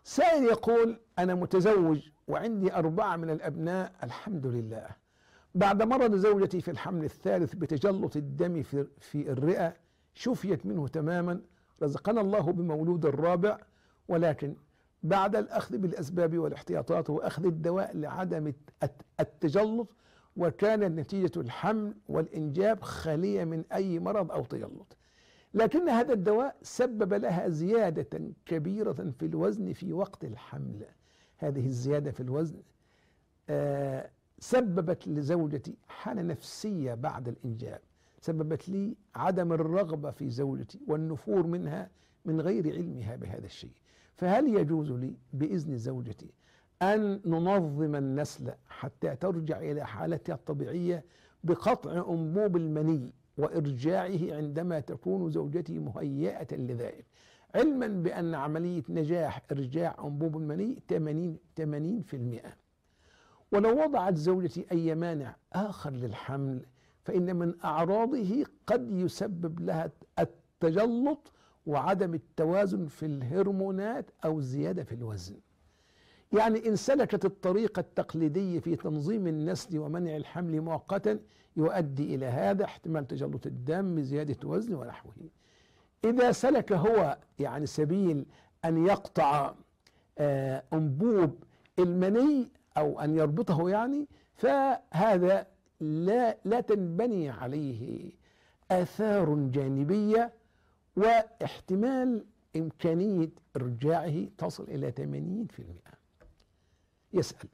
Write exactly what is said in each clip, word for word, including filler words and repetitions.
سائل يقول: أنا متزوج وعندي أربعة من الأبناء الحمد لله، بعد مرض زوجتي في الحمل الثالث بتجلط الدم في في الرئة شفيت منه تماما، رزقنا الله بمولود الرابع، ولكن بعد الأخذ بالأسباب والاحتياطات وأخذ الدواء لعدم التجلط، وكانت نتيجة الحمل والإنجاب خالية من أي مرض أو تجلط، لكن هذا الدواء سبب لها زيادة كبيرة في الوزن في وقت الحمل. هذه الزيادة في الوزن آه سببت لزوجتي حالة نفسية بعد الإنجاب، سببت لي عدم الرغبة في زوجتي والنفور منها من غير علمها بهذا الشيء. فهل يجوز لي بإذن زوجتي أن ننظم النسل حتى ترجع إلى حالتها الطبيعية بقطع أنبوب المني وإرجاعه عندما تكون زوجتي مهيئة لذلك، علما بأن عملية نجاح إرجاع أنبوب المني ثمانين بالمئة؟ ولو وضعت زوجتي أي مانع آخر للحمل فإن من أعراضه قد يسبب لها التجلط وعدم التوازن في الهرمونات أو زيادة في الوزن. يعني إن سلكت الطريقة التقليدية في تنظيم النسل ومنع الحمل مؤقتا يؤدي إلى هذا احتمال تجلط الدم، زيادة وزن ونحوه. إذا سلك هو يعني سبيل أن يقطع أنبوب المني أو أن يربطه يعني، فهذا لا لا تنبني عليه آثار جانبية، واحتمال إمكانية إرجاعه تصل إلى ثمانين بالمئة. يسأل: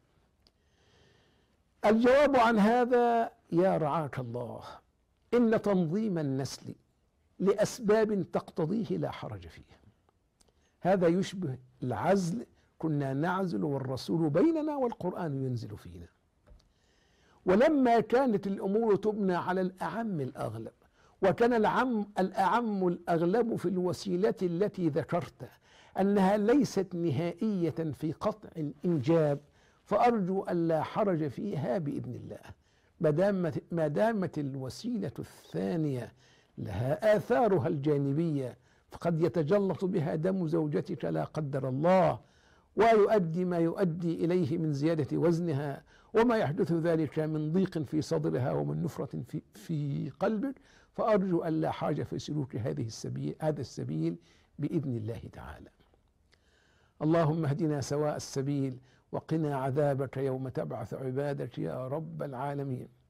الجواب عن هذا يا رعاك الله إن تنظيم النسل لأسباب تقتضيه لا حرج فيه. هذا يشبه العزل، كنا نعزل والرسول بيننا والقرآن ينزل فينا. ولما كانت الأمور تبنى على الأعم الأغلب، وكان العم الأعم الأغلب في الوسيلة التي ذكرت أنها ليست نهائية في قطع الإنجاب، فأرجو أن لا حرج فيها بإذن الله، ما دامت الوسيلة الثانية لها آثارها الجانبية، فقد يتجلط بها دم زوجتك لا قدر الله، ويؤدي ما يؤدي إليه من زيادة وزنها، وما يحدث ذلك من ضيق في صدرها ومن نفرة في, في قلبك، فأرجو أن لا حاجة في سلوك هذه السبيل هذا السبيل بإذن الله تعالى. اللهم اهدنا سواء السبيل وقنا عذابك يوم تبعث عبادك يا رب العالمين.